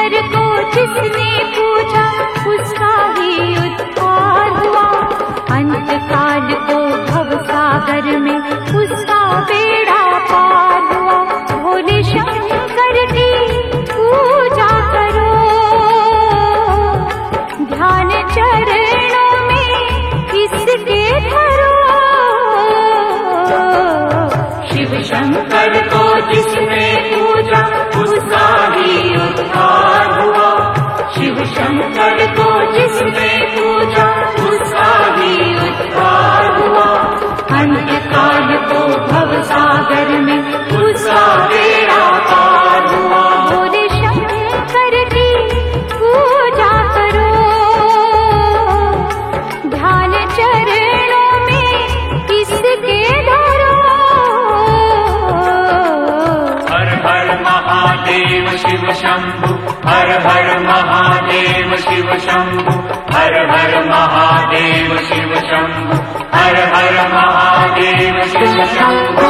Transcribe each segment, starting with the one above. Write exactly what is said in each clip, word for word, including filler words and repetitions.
शंकर को जिसने पूजा उसका ही उद्धार हुआ। अंत काल को भव सागर में उसका बेड़ा पार हुआ। भोले शंकर की पूजा करो, ध्यान चरणों में इसके धरो। शिव शंकर को जिसने पूजा उसका ही उद्धार हुआ। शिव शंकर को जिसने पूजा उसका ही उद्धार हुआ। अंत काल को भव सागर में उसका बेड़ा पार हुआ। भोले शंकर की पूजा करो, ध्यान चरणों में इसके धरो। हर हर महादेव शिव शंभु, हर हर महादेव शिव शंभु, हर हर महादेव शिव शंभु, हर हर महादेव शिव शंभु।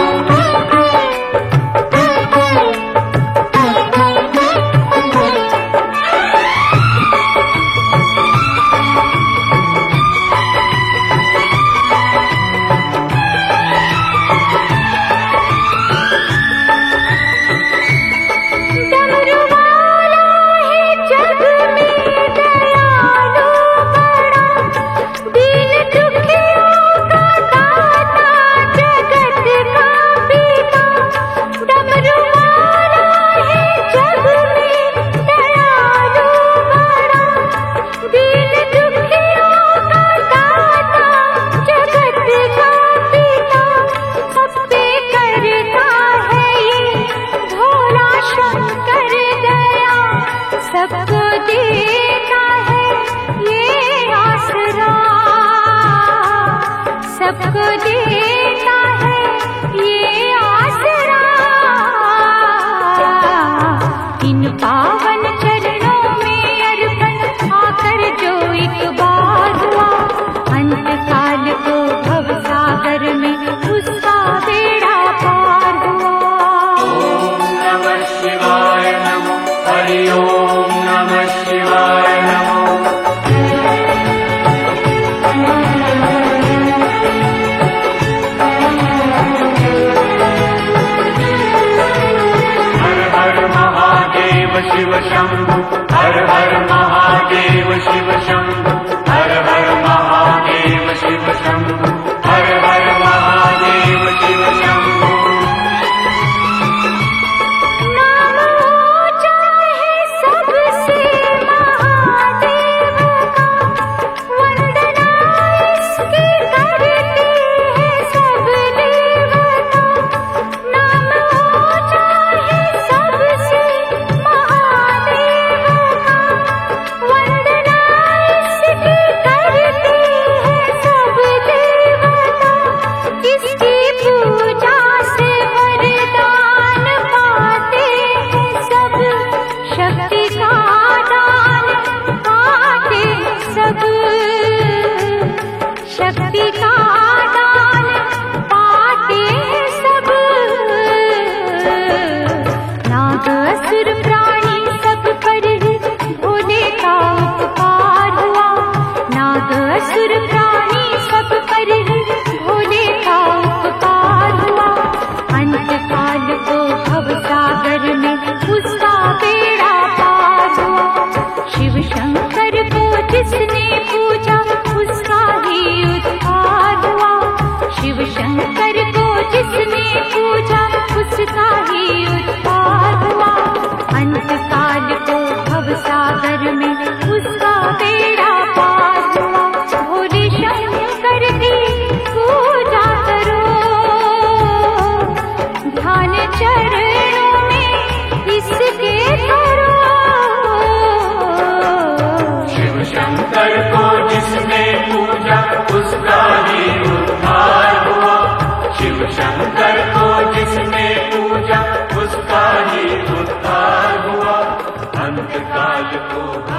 सबको देता है ये आसरा, सबको देता है ये आसरा। इन पावन चरणों में अर्पण आकर जो एक बार हुआ। अंत काल को भव सागर में उसका बेड़ा पार हुआ। ओम नमः शिवाय नमो, हरि ओम नमः शिवाय नमो। हर हर महादेव शिव शंभु, हर हर महादेव शिव शंभु, हर हर महादेव शिव शंभु, हर हर महादेव शिव शंभु। शक्ति का दान पाते सब, नाग असुर प्राणी सब पर ही भोले का उपकार हुआ। नाग असुर प्राणी सब पर ही भोले का उपकार हुआ। अंत काल को भव सागर में उसका बेड़ा पार हुआ। शिव शंकर को जिसने पूजा उसका ही उद्धार हुआ। शिव शंकर को जिसने पूजा उसका ही उद्धार हुआ। अंत काल को भव सागर में उसका बेड़ा पार हुआ। भोले शंकर की पूजा करो, ध्यान चरणों में इसके धरो। शिव शंकर को जिसने पूजा उसका ही उद्धार हुआ। शिव शंकर को जिसने पूजा उसका ही उद्धार हुआ। अंत काल को